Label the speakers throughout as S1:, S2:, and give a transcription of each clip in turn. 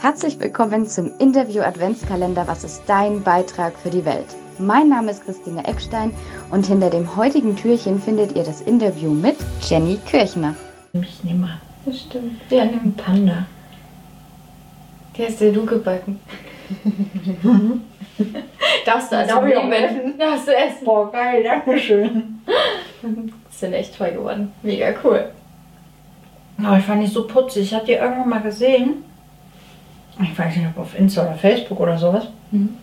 S1: Herzlich willkommen zum Interview Adventskalender Was ist dein Beitrag für die Welt? Mein Name ist Christine Eckstein und hinter dem heutigen Türchen findet ihr das Interview mit Jenny Kirchner.
S2: Ich nehme mal.
S1: Das stimmt.
S2: Wir haben einen Panda.
S1: Der ist der Luke-Balken. Darfst du also nehmen? Darfst du essen?
S2: Boah, geil, danke schön.
S1: Die sind echt toll geworden. Mega cool.
S2: Oh, ich fand die so putzig. Ich habe die irgendwann mal gesehen. Ich weiß nicht, ob auf Insta oder Facebook oder sowas.
S1: Mhm.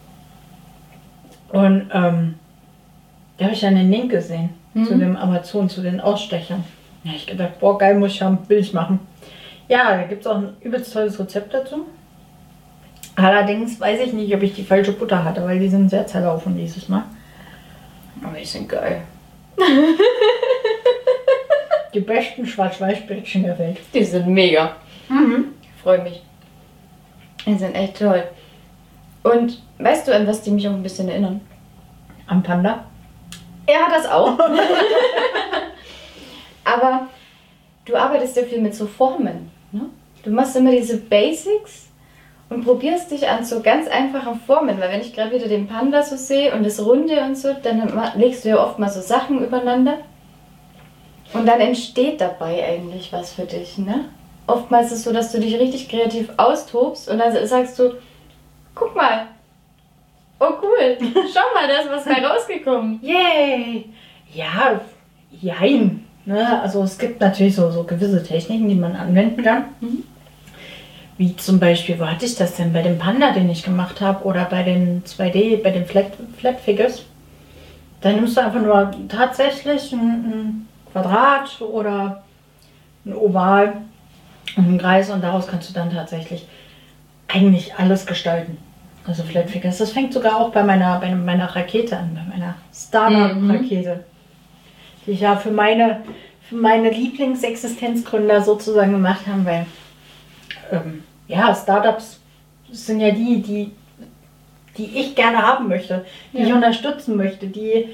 S2: Und da habe ich dann den Link gesehen zu dem Amazon, zu den Ausstechern. Da habe ich gedacht, boah, geil, muss ich haben, will ich machen. Ja, da gibt es auch ein übelst tolles Rezept dazu. Allerdings weiß ich nicht, ob ich die falsche Butter hatte, weil die sind sehr zerlaufen dieses Mal.
S1: Aber die sind geil.
S2: Die besten Schwarz-Weiß-Bällchen der Welt.
S1: Die sind mega. Ich freue mich. Die sind echt toll. Und weißt du, an was die mich auch ein bisschen erinnern?
S2: Am Panda?
S1: Ja, das auch. Aber du arbeitest ja viel mit so Formen. Ne? Du machst immer diese Basics und probierst dich an so ganz einfachen Formen. Weil wenn ich gerade wieder den Panda so sehe und das Runde und so, dann legst du ja oft mal so Sachen übereinander. Und dann entsteht dabei eigentlich was für dich, ne? Oftmals ist es so, dass du dich richtig kreativ austobst und dann sagst du, guck mal, oh cool, schau mal, da ist was bei rausgekommen.
S2: Yay! Ja, jein. Ne? Also es gibt natürlich so gewisse Techniken, die man anwenden kann. Wie zum Beispiel, wo hatte ich das denn? Bei dem Panda, den ich gemacht habe, oder bei den 2D, bei den Flat Figures. Da nimmst du einfach nur tatsächlich ein Quadrat oder ein Oval und einen Kreis und daraus kannst du dann tatsächlich eigentlich alles gestalten. Also Flat Figures. Das fängt sogar auch bei meiner Rakete an, bei meiner Startup-Rakete, die ich ja für meine Lieblingsexistenzgründer sozusagen gemacht habe, weil ja, Startups sind ja die ich gerne haben möchte, die ich unterstützen möchte,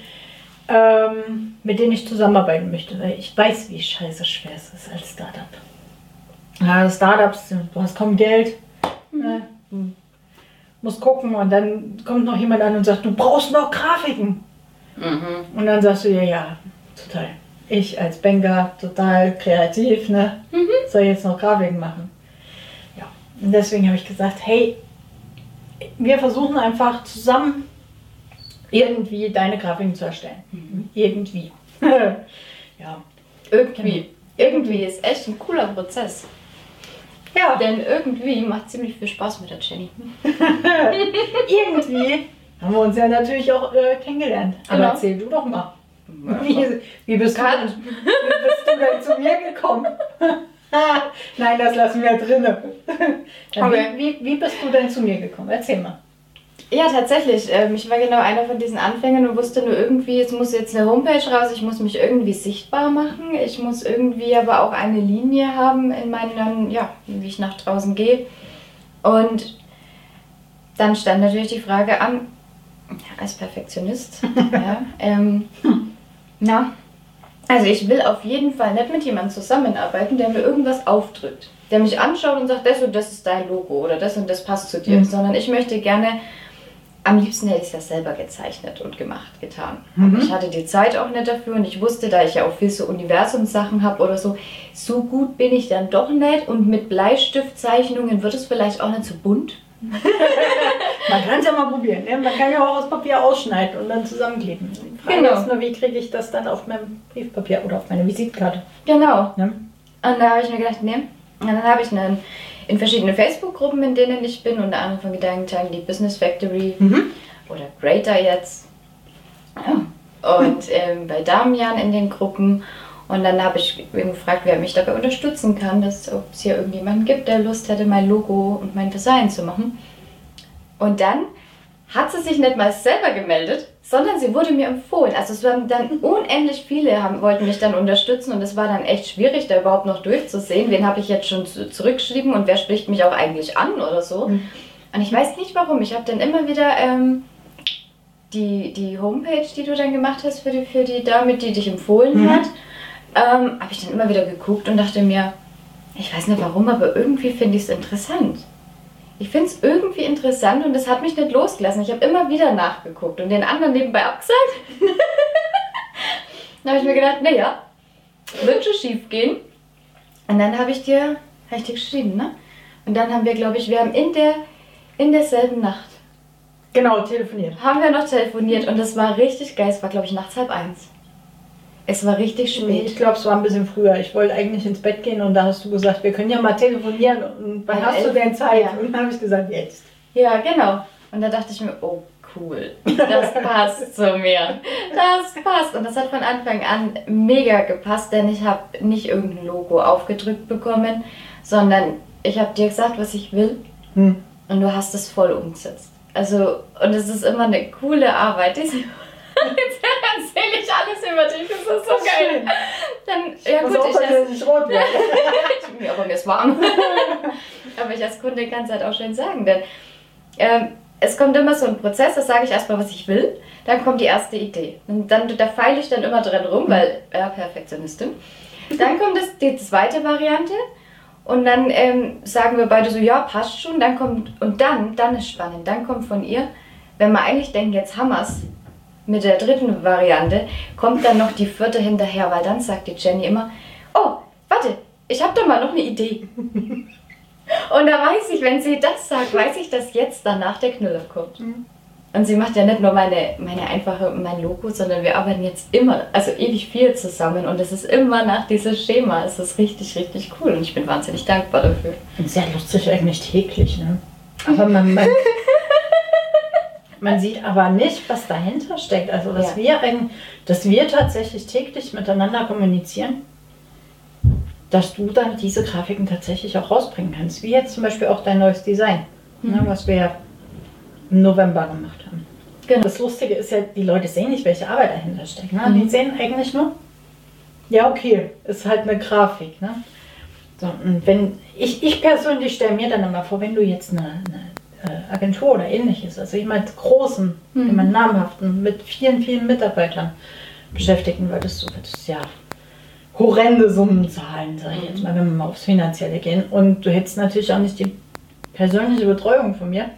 S2: mit denen ich zusammenarbeiten möchte, weil ich weiß, wie scheiße schwer es ist als Startup. Ja, Startups, du hast kaum Geld, du musst gucken und dann kommt noch jemand an und sagt, du brauchst noch Grafiken. Und dann sagst du dir, ja, total. Ich als Banker, total kreativ, ne? Soll jetzt noch Grafiken machen. Ja, und deswegen habe ich gesagt, hey, wir versuchen einfach zusammen irgendwie deine Grafiken zu erstellen. Irgendwie. Ja.
S1: Irgendwie ist echt ein cooler Prozess.
S2: Ja.
S1: Denn irgendwie macht ziemlich viel Spaß mit der Jenny.
S2: Irgendwie haben wir uns ja natürlich auch kennengelernt. Aber
S1: Genau.
S2: erzähl du doch mal. Wie bist du denn zu mir gekommen? Nein, das lassen wir drinnen.
S1: Okay.
S2: Wie bist du denn zu mir gekommen? Erzähl mal.
S1: Ja, tatsächlich. Ich war genau einer von diesen Anfängern und wusste nur irgendwie, es muss jetzt eine Homepage raus, ich muss mich irgendwie sichtbar machen. Ich muss irgendwie aber auch eine Linie haben in meinen, wie ich nach draußen gehe. Und dann stand natürlich die Frage an, als Perfektionist, also ich will auf jeden Fall nicht mit jemandem zusammenarbeiten, der mir irgendwas aufdrückt. Der mich anschaut und sagt, das und das ist dein Logo oder das und das passt zu dir. Sondern ich möchte gerne, am liebsten hätte ich es ja selber gezeichnet und getan. Aber ich hatte die Zeit auch nicht dafür und ich wusste, da ich ja auch viel so Universumssachen habe oder so gut bin ich dann doch nicht und mit Bleistiftzeichnungen wird es vielleicht auch nicht so bunt.
S2: Man kann es ja mal probieren. Ne? Man kann ja auch aus Papier ausschneiden und dann zusammenkleben. Die Frage ist nur, wie kriege ich das dann auf meinem Briefpapier oder auf meine Visitenkarte?
S1: Genau.
S2: Ja?
S1: Und da habe ich mir gedacht, nee. Und dann habe ich in verschiedenen Facebook-Gruppen, in denen ich bin, unter anderem von Gedankentagen, die Business Factory oder Greater jetzt. Ja. Und bei Damian in den Gruppen. Und dann habe ich gefragt, wer mich dabei unterstützen kann, ob es hier irgendjemanden gibt, der Lust hätte, mein Logo und mein Design zu machen. Und dann hat sie sich nicht mal selber gemeldet, sondern sie wurde mir empfohlen. Also es waren dann unendlich viele, wollten mich dann unterstützen und es war dann echt schwierig, da überhaupt noch durchzusehen. Wen habe ich jetzt schon zurückgeschrieben und wer spricht mich auch eigentlich an oder so. Und ich weiß nicht warum. Ich habe dann immer wieder die Homepage, die du dann gemacht hast für die Dame, die dich empfohlen hat, habe ich dann immer wieder geguckt und dachte mir, ich weiß nicht warum, aber irgendwie finde ich es interessant. ich finde es irgendwie interessant und das hat mich nicht losgelassen. Ich habe immer wieder nachgeguckt und den anderen nebenbei abgesagt. Dann habe ich mir gedacht, naja, wird schon schief gehen. Und dann habe ich dir geschrieben, ne? Und dann haben wir, glaube ich, in derselben Nacht.
S2: Genau, telefoniert.
S1: Haben wir noch telefoniert und das war richtig geil. Es war, glaube ich, nachts 12:30. Es war richtig spät.
S2: Nee, ich glaube, es war ein bisschen früher. Ich wollte eigentlich ins Bett gehen und da hast du gesagt, wir können ja mal telefonieren. Und wann hast du denn Zeit?
S1: Ja.
S2: Und dann habe ich gesagt, jetzt.
S1: Ja, genau. Und da dachte ich mir, oh cool, das passt zu mir. Das passt. Und das hat von Anfang an mega gepasst, denn ich habe nicht irgendein Logo aufgedrückt bekommen, sondern ich habe dir gesagt, was ich will und du hast es voll umgesetzt. Also, und es ist immer eine coole Arbeit. Jetzt erzähle ich alles über dich, das ist so geil. Dann, ja gut,
S2: nicht rot werden.
S1: Ja, aber mir ist warm. Aber ich als Kunde kann es halt auch schön sagen, denn es kommt immer so ein Prozess, da sage ich erstmal, was ich will, dann kommt die erste Idee. Und dann, da feile ich dann immer dran rum, weil, Perfektionistin. Dann kommt die zweite Variante und dann sagen wir beide so, ja, passt schon. Dann kommt, und dann ist spannend, dann kommt von ihr, wenn wir eigentlich denken, jetzt haben wir es mit der dritten Variante, kommt dann noch die vierte hinterher, weil dann sagt die Jenny immer, oh, warte, ich habe doch mal noch eine Idee. Und da weiß ich, wenn sie das sagt, weiß ich, dass jetzt danach der Knüller kommt. Und sie macht ja nicht nur mein Logo, sondern wir arbeiten jetzt immer, also ewig viel zusammen und es ist immer nach diesem Schema. Es ist richtig, richtig cool und ich bin wahnsinnig dankbar dafür.
S2: Sehr lustig eigentlich täglich, ne? Aber man sieht aber nicht, was dahinter steckt. Also, dass wir tatsächlich täglich miteinander kommunizieren, dass du dann diese Grafiken tatsächlich auch rausbringen kannst. Wie jetzt zum Beispiel auch dein neues Design, ne, was wir ja im November gemacht haben. Genau. Das Lustige ist ja, die Leute sehen nicht, welche Arbeit dahinter steckt. Ne? Die sehen eigentlich nur, ja okay, ist halt eine Grafik. Ne? So, und wenn ich persönlich stelle mir dann immer vor, wenn du jetzt eine Agentur oder ähnliches, also jemand großen, jemand namhaften, mit vielen, vielen Mitarbeitern beschäftigen würdest, du würdest ja horrende Summen zahlen, sag ich jetzt mal, wenn wir mal aufs Finanzielle gehen. Und du hättest natürlich auch nicht die persönliche Betreuung von mir,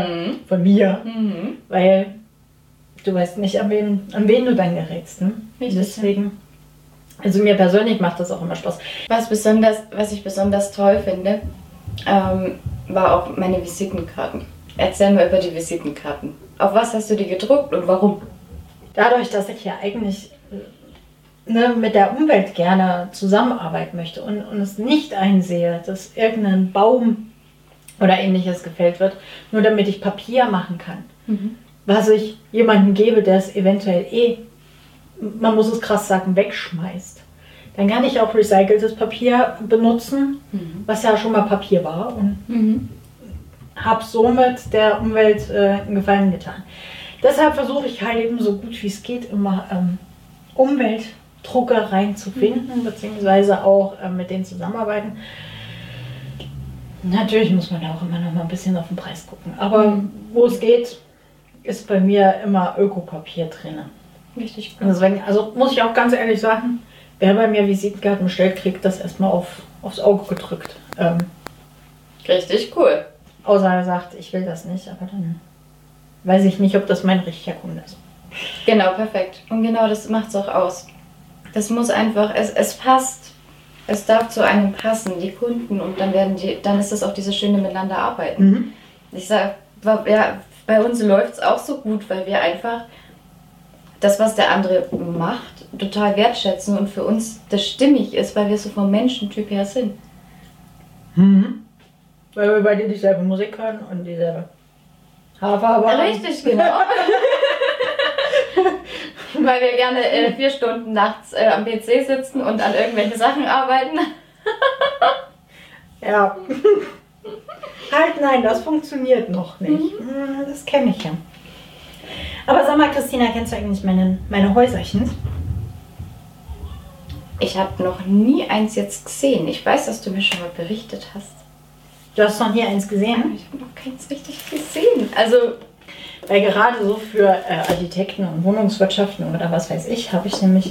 S2: weil du weißt nicht, an wen du dann gerätst. Ne? Deswegen, also mir persönlich macht das auch immer Spaß.
S1: Was ich besonders toll finde, war auch meine Visitenkarten. Erzähl mal über die Visitenkarten. Auf was hast du die gedruckt und warum?
S2: Dadurch, dass ich ja eigentlich mit der Umwelt gerne zusammenarbeiten möchte und es nicht einsehe, dass irgendein Baum oder ähnliches gefällt wird, nur damit ich Papier machen kann. Was ich jemandem gebe, der es eventuell man muss es krass sagen, wegschmeißt. Dann kann ich auch recyceltes Papier benutzen, was ja schon mal Papier war und habe somit der Umwelt einen Gefallen getan. Deshalb versuche ich halt eben so gut wie es geht immer Umweltdruckereien zu finden, beziehungsweise auch mit denen zusammenarbeiten. Natürlich muss man da auch immer noch mal ein bisschen auf den Preis gucken, aber wo es geht, ist bei mir immer Ökopapier drin.
S1: Richtig cool.
S2: Deswegen, also muss ich auch ganz ehrlich sagen, wer bei mir Visitenkarten bestellt, kriegt das erstmal aufs Auge gedrückt.
S1: Richtig cool.
S2: Außer er sagt, ich will das nicht, aber dann weiß ich nicht, ob das mein richtiger Kunde ist.
S1: Genau, perfekt. Und genau das macht es auch aus. Das muss einfach, es passt. Es darf zu einem passen, die Kunden, und dann ist das auch dieses schöne Miteinander arbeiten. Ich sage, ja, bei uns läuft es auch so gut, weil wir einfach das, was der andere macht, total wertschätzen und für uns das stimmig ist, weil wir so vom Menschentyp her sind.
S2: Weil wir beide dieselbe Musik hören und dieselbe Haarfarbe haben.
S1: Richtig, genau. Weil wir gerne 4 Stunden nachts am PC sitzen und an irgendwelche Sachen arbeiten.
S2: Ja. Halt nein, das funktioniert noch nicht. Das kenne ich ja. Aber sag mal, Christina, kennst du eigentlich meine Häuserchen?
S1: Ich habe noch nie eins jetzt gesehen. Ich weiß, dass du mir schon mal berichtet hast.
S2: Du hast noch nie eins gesehen?
S1: Ich habe noch keins richtig gesehen. Also,
S2: weil gerade so für Architekten und Wohnungswirtschaften oder was weiß ich, habe ich nämlich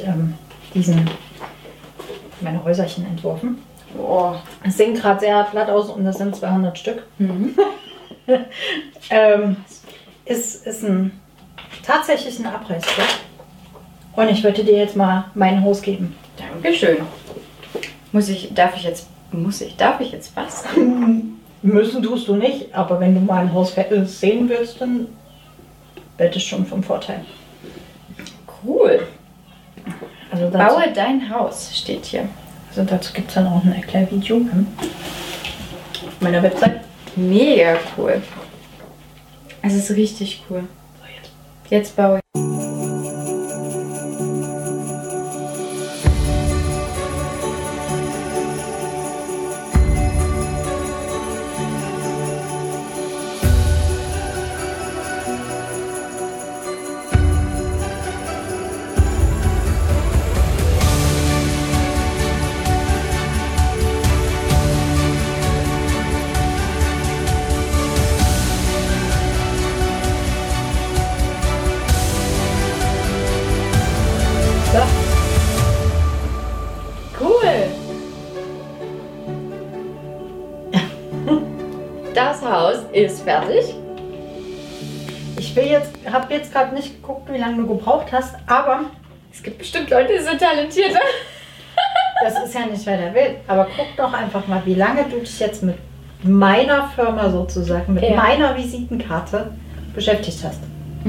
S2: meine Häuserchen entworfen.
S1: oh.
S2: Es sieht gerade sehr platt aus und das sind 200 Stück. ist tatsächlich ein Abreißbrett. Und ich würde dir jetzt mal mein Haus geben.
S1: Dankeschön. Darf ich jetzt was?
S2: Müssen tust du nicht, aber wenn du mal ein Haus sehen willst, dann wird es schon vom Vorteil.
S1: Cool.
S2: Also dazu,
S1: Baue dein Haus, steht hier.
S2: also dazu gibt es dann auch ein Erklärvideo auf meiner Website.
S1: Mega cool. Es ist richtig cool. Jetzt baue ich. Cool. Das Haus ist fertig.
S2: Ich habe jetzt gerade nicht geguckt, wie lange du gebraucht hast, aber
S1: Es gibt bestimmt Leute, die sind talentierter.
S2: das ist ja nicht weiter wild. Aber guck doch einfach mal, wie lange du dich jetzt mit meiner Firma sozusagen, mit meiner Visitenkarte beschäftigt hast.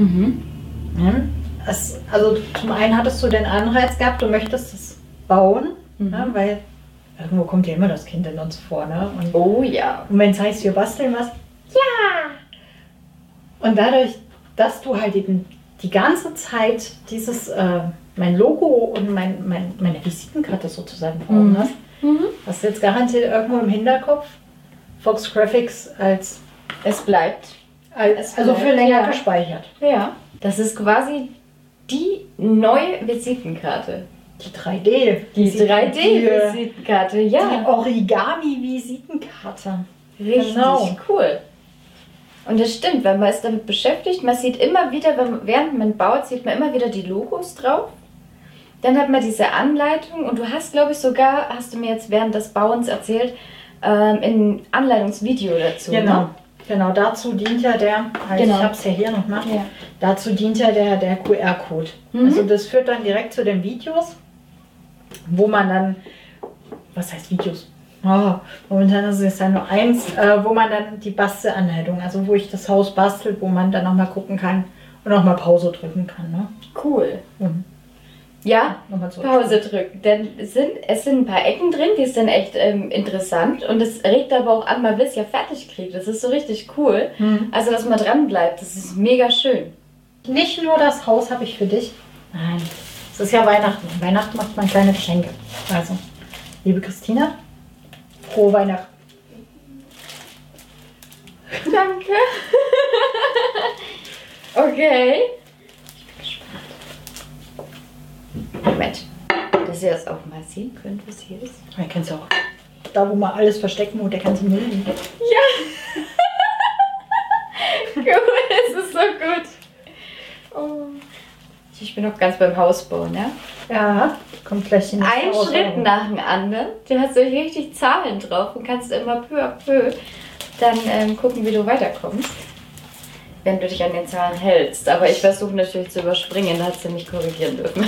S2: Ja? Also zum einen hattest du den Anreiz gehabt, du möchtest es bauen, ne? Weil irgendwo kommt ja immer das Kind in uns vor. Ne?
S1: Oh ja.
S2: Und wenn es heißt, wir basteln was, ja! Und dadurch, dass du halt eben die ganze Zeit dieses, mein Logo und meine Visitenkarte sozusagen vor Augen hast, hast du jetzt garantiert irgendwo im Hinterkopf Fox Graphics als
S1: Es bleibt.
S2: also für länger gespeichert.
S1: Ja. Das ist quasi die neue Visitenkarte.
S2: Die 3D.
S1: Die 3D-Visitenkarte,
S2: Die
S1: ja.
S2: Origami-Visitenkarte.
S1: Richtig
S2: Genau.
S1: cool. Und das stimmt, weil man ist damit beschäftigt. Man sieht immer wieder, während man baut, sieht man immer wieder die Logos drauf. Dann hat man diese Anleitung und du hast, glaube ich, sogar, hast du mir jetzt während des Bauens erzählt, ein Anleitungsvideo dazu.
S2: Genau.
S1: Ne?
S2: Genau, dazu dient ja
S1: Genau.
S2: ich habe es ja hier noch mal,
S1: Ja.
S2: dazu dient ja der QR-Code. Also das führt dann direkt zu den Videos, wo man dann, was heißt Videos? Momentan ist es ja nur eins, wo man dann die Bastelanleitung, also wo ich das Haus bastel, wo man dann nochmal gucken kann und nochmal Pause drücken kann. Ne?
S1: Cool. Ja,
S2: Nochmal zurück.
S1: Pause drücken. Denn es sind ein paar Ecken drin, die sind echt interessant. Und es regt aber auch an, man will es ja fertig kriegen. Das ist so richtig cool. Also, dass man dran bleibt, das ist mega schön.
S2: Nicht nur das Haus habe ich für dich. Nein, es ist ja Weihnachten. Weihnachten macht man kleine Geschenke. Also, liebe Christina, frohe Weihnachten.
S1: Danke. Okay. Moment, dass ihr das auch mal sehen könnt, was hier ist.
S2: Ja, kennst du auch. Da, wo man alles verstecken muss, der ganze Müll liegt.
S1: Ja. Cool, es ist so gut. Oh. Ich bin noch ganz beim Hausbau, ne?
S2: Ja, kommt gleich in
S1: Ein Schritt nach dem anderen. Du hast so richtig Zahlen drauf und kannst immer peu à peu dann gucken, wie du weiterkommst. Wenn du dich an den Zahlen hältst. Aber ich versuche natürlich zu überspringen, da hast du mich korrigieren dürfen.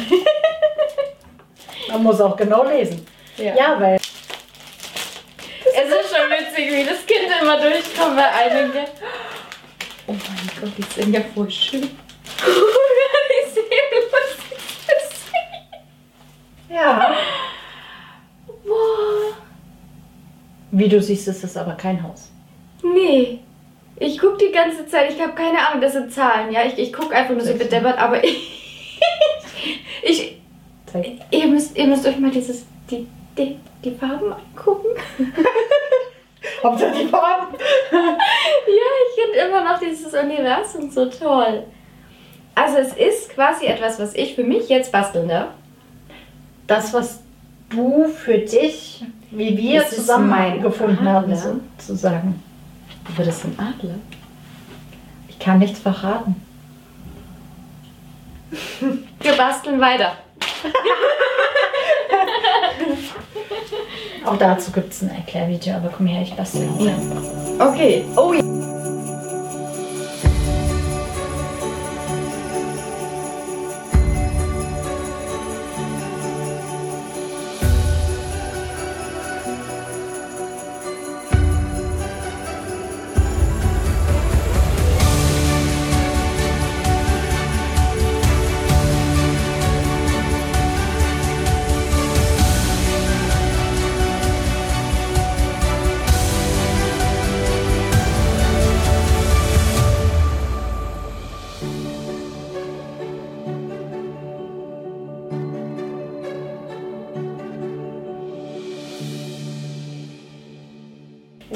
S2: Man muss auch genau lesen. Ja, weil
S1: Es ist schon witzig, wie das Kind immer durchkommt bei einigen. Oh mein Gott, die sind ja voll schön. Die sehen lustig aus.
S2: ja,
S1: Boah.
S2: wie du siehst, ist es aber kein Haus.
S1: Nee. Ich gucke die ganze Zeit, ich habe keine Ahnung, das sind Zahlen, ja. Ich gucke einfach nur so bedeppert, aber ihr müsst euch mal die Farben angucken.
S2: Hauptsache die Farben.
S1: Ja, ich finde immer noch dieses Universum so toll. Also es ist quasi etwas, was ich für mich jetzt basteln darf.
S2: Das, was du für dich, wie wir
S1: Das ist
S2: zusammen
S1: mein
S2: gefunden haben,
S1: Adler.
S2: sozusagen.
S1: Aber das ist ein Adler.
S2: Ich kann nichts verraten.
S1: Wir basteln weiter.
S2: Auch dazu gibt es ein Erklärvideo, aber komm her, ich bastel auch.
S1: Okay. Oh ja.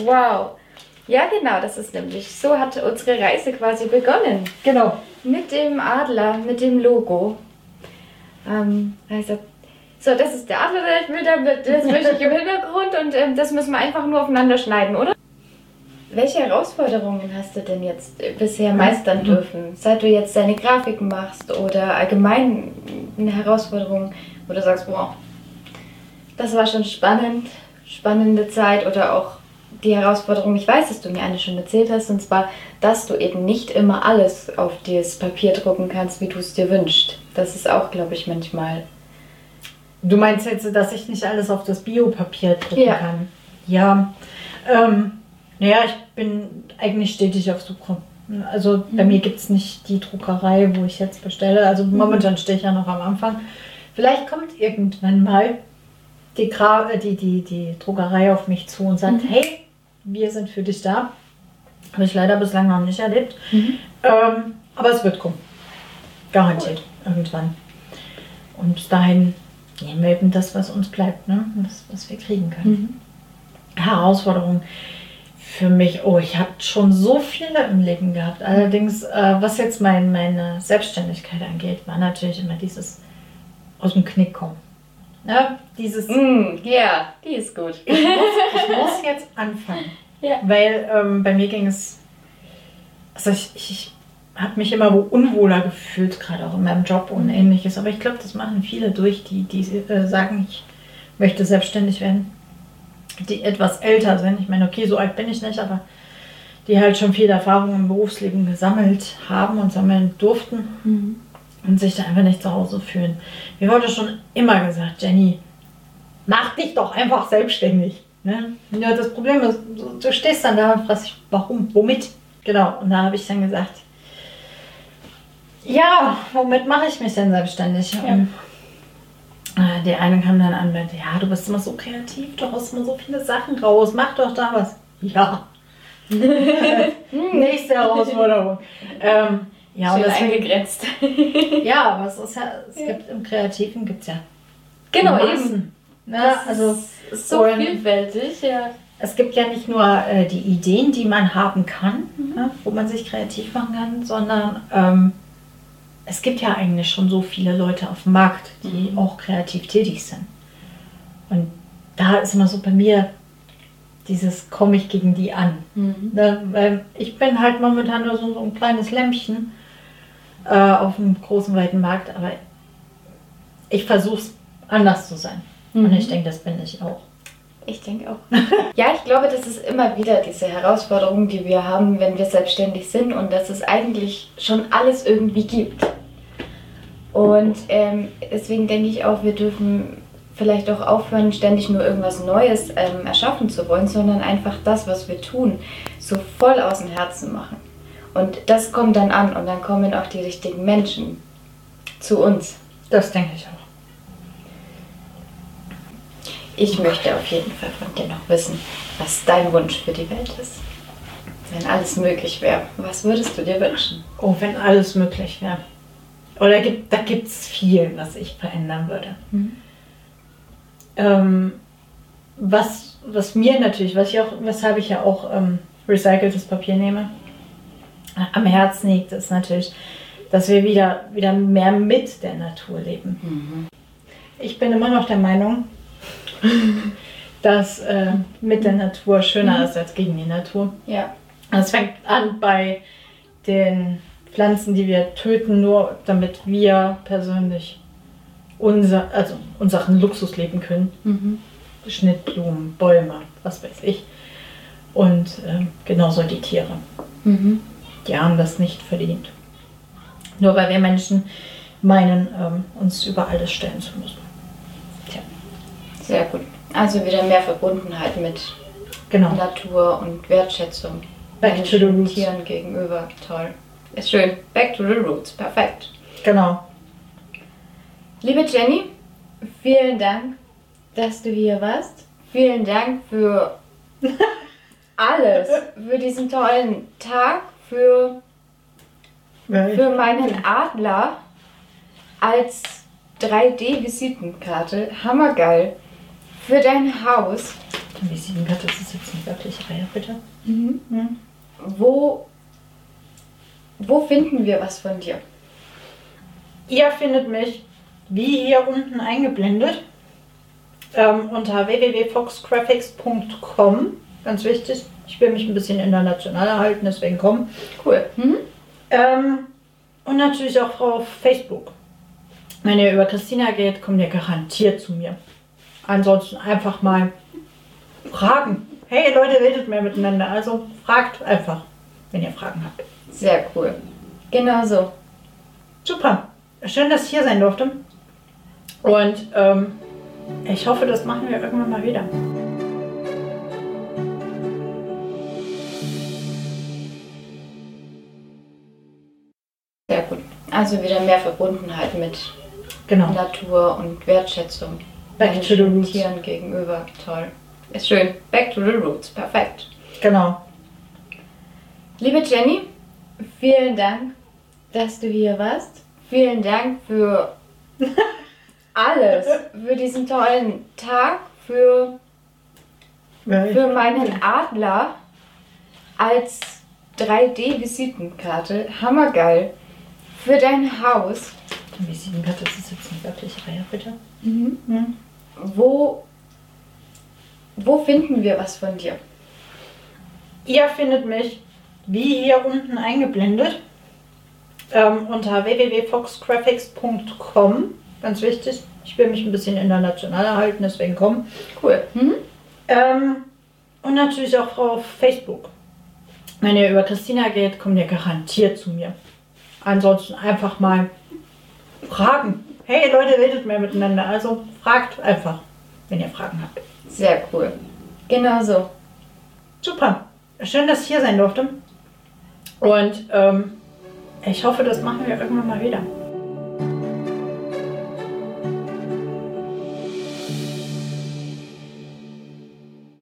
S1: Wow. Ja, genau, das ist nämlich, so hat unsere Reise quasi begonnen.
S2: Genau.
S1: Mit dem Adler, mit dem Logo. Also, so, das ist der Adler, ich will damit, das möchte ich im Hintergrund und das müssen wir einfach nur aufeinander schneiden, oder? Welche Herausforderungen hast du denn jetzt bisher meistern dürfen? Seit du jetzt deine Grafiken machst oder allgemein eine Herausforderung, wo du sagst, boah, das war schon spannend, spannende Zeit oder auch die Herausforderung, ich weiß, dass du mir eine schon erzählt hast, und zwar, dass du eben nicht immer alles auf das Papier drucken kannst, wie du es dir wünschst. Das ist auch, glaube ich, manchmal...
S2: Du meinst jetzt, dass ich nicht alles auf das Biopapier drucken kann? Ja. Naja, ich bin eigentlich stetig auf Suche. Also bei mir gibt es nicht die Druckerei, wo ich jetzt bestelle. Also momentan stehe ich ja noch am Anfang. Vielleicht kommt irgendwann mal die Druckerei auf mich zu und sagt, hey, wir sind für dich da. Habe ich leider bislang noch nicht erlebt. Aber es wird kommen. Garantiert. Irgendwann. Und bis dahin nehmen wir eben das, was uns bleibt, ne? Was wir kriegen können. Herausforderungen für mich, ich habe schon so viele im Leben gehabt. Allerdings, was jetzt meine Selbstständigkeit angeht, war natürlich immer dieses aus dem Knick kommen. Ja, dieses...
S1: Ja, die ist gut.
S2: Ich muss jetzt anfangen. Ja. Weil bei mir ging es... Also ich habe mich immer unwohler gefühlt, gerade auch in meinem Job und ähnliches. Aber ich glaube, das machen viele durch, die sagen, ich möchte selbstständig werden. Die etwas älter sind. Ich meine, okay, so alt bin ich nicht, aber die halt schon viel Erfahrung im Berufsleben gesammelt haben und sammeln durften und sich da einfach nicht zu Hause fühlen. Mir wurde schon immer gesagt, Jenny, mach dich doch einfach selbstständig. Ne? Ja, das Problem ist, du stehst dann da und fragst dich, warum, womit? Genau, und da habe ich dann gesagt, ja, womit mache ich mich denn selbstständig? Ja. Der eine kam dann an und meinte, ja, du bist immer so kreativ, du haust immer so viele Sachen raus, mach doch da was. Ja. Nächste Herausforderung. Ja,
S1: schön
S2: und deswegen,
S1: eingegrenzt.
S2: ja, aber es ist ja, gibt im Kreativen gibt es ja
S1: Genau,
S2: Massen.
S1: eben.
S2: Ja, also
S1: ist so vielfältig, ja.
S2: Es gibt ja nicht nur die Ideen, die man haben kann, wo man sich kreativ machen kann, sondern es gibt ja eigentlich schon so viele Leute auf dem Markt, die auch kreativ tätig sind. Und da ist immer so bei mir dieses, komme ich gegen die an. Ne? Weil ich bin halt momentan nur so ein kleines Lämpchen auf einem großen, weiten Markt, aber ich versuche es anders zu sein. Und ich denke, das bin ich auch.
S1: Ich denke auch. Ja, ich glaube, das ist immer wieder diese Herausforderung, die wir haben, wenn wir selbstständig sind und dass es eigentlich schon alles irgendwie gibt. Und deswegen denke ich auch, wir dürfen vielleicht auch aufhören, ständig nur irgendwas Neues erschaffen zu wollen, sondern einfach das, was wir tun, so voll aus dem Herzen machen. Und das kommt dann an und dann kommen auch die richtigen Menschen zu uns.
S2: Das denke ich auch.
S1: Ich möchte auf jeden Fall von dir noch wissen, was dein Wunsch für die Welt ist. Wenn alles möglich wäre, was würdest du dir wünschen?
S2: Oh, wenn alles möglich wäre. Oder da gibt es viel, was ich verändern würde. Was mir natürlich, weshalb ich ja auch recyceltes Papier nehme, am Herzen liegt, ist natürlich, dass wir wieder mehr mit der Natur leben. Ich bin immer noch der Meinung, dass mit der Natur schöner ist als gegen die Natur.
S1: Ja.
S2: Es fängt an bei den Pflanzen, die wir töten, nur damit wir persönlich unseren Luxus leben können. Schnittblumen, Bäume, was weiß ich. Und genauso die Tiere. Die haben das nicht verdient. Nur weil wir Menschen meinen, uns über alles stellen zu müssen. Tja.
S1: Sehr gut. Also wieder mehr Verbundenheit mit Natur und Wertschätzung.
S2: Back to the roots.
S1: Tieren gegenüber. Toll. Ist schön. Back to the roots. Perfekt.
S2: Genau.
S1: Liebe Jenny, vielen Dank, dass du hier warst. Vielen Dank für alles. Für diesen tollen Tag. Für meinen Adler als 3D-Visitenkarte. Hammergeil. für dein Haus.
S2: Die Visitenkarte ist jetzt nicht wirklich Reihe, bitte.
S1: Wo finden wir was von dir?
S2: Ihr findet mich, wie hier unten eingeblendet, unter www.foxgraphics.com. Ganz wichtig, ich will mich ein bisschen international halten, deswegen komm.
S1: Cool.
S2: Und natürlich auch auf Facebook. Wenn ihr über Christina geht, kommt ihr garantiert zu mir. Ansonsten einfach mal fragen. Hey Leute, redet mehr miteinander. Also fragt einfach, wenn ihr Fragen habt.
S1: Sehr cool. Genau so.
S2: Super. Schön, dass ich hier sein durfte. Und ich hoffe, das machen wir irgendwann mal wieder.
S1: Sehr gut. Also wieder mehr Verbundenheit mit
S2: Genau.
S1: Natur und Wertschätzung.
S2: Back to the roots.
S1: Tieren gegenüber. Toll. Ist schön. Back to the roots. Perfekt.
S2: Genau.
S1: Liebe Jenny, vielen Dank, dass du hier warst. Vielen Dank für alles. Für diesen tollen Tag. Für meinen Adler als 3D-Visitenkarte. Hammergeil. Für dein Haus.
S2: Die Visitenkarte ist jetzt nicht wirklich Reihe, bitte.
S1: Wo finden wir was von dir?
S2: Ihr findet mich, wie hier unten eingeblendet, unter www.foxgraphics.com. Ganz wichtig, ich will mich ein bisschen international halten, deswegen komm.
S1: Cool.
S2: Und natürlich auch auf Facebook. Wenn ihr über Christina geht, kommt ihr garantiert zu mir. Ansonsten einfach mal fragen. Hey Leute, redet mehr miteinander. Also fragt einfach, wenn ihr Fragen habt.
S1: Sehr cool. Genau so.
S2: Super. Schön, dass ich hier sein durfte. Und ich hoffe, das machen wir irgendwann mal wieder.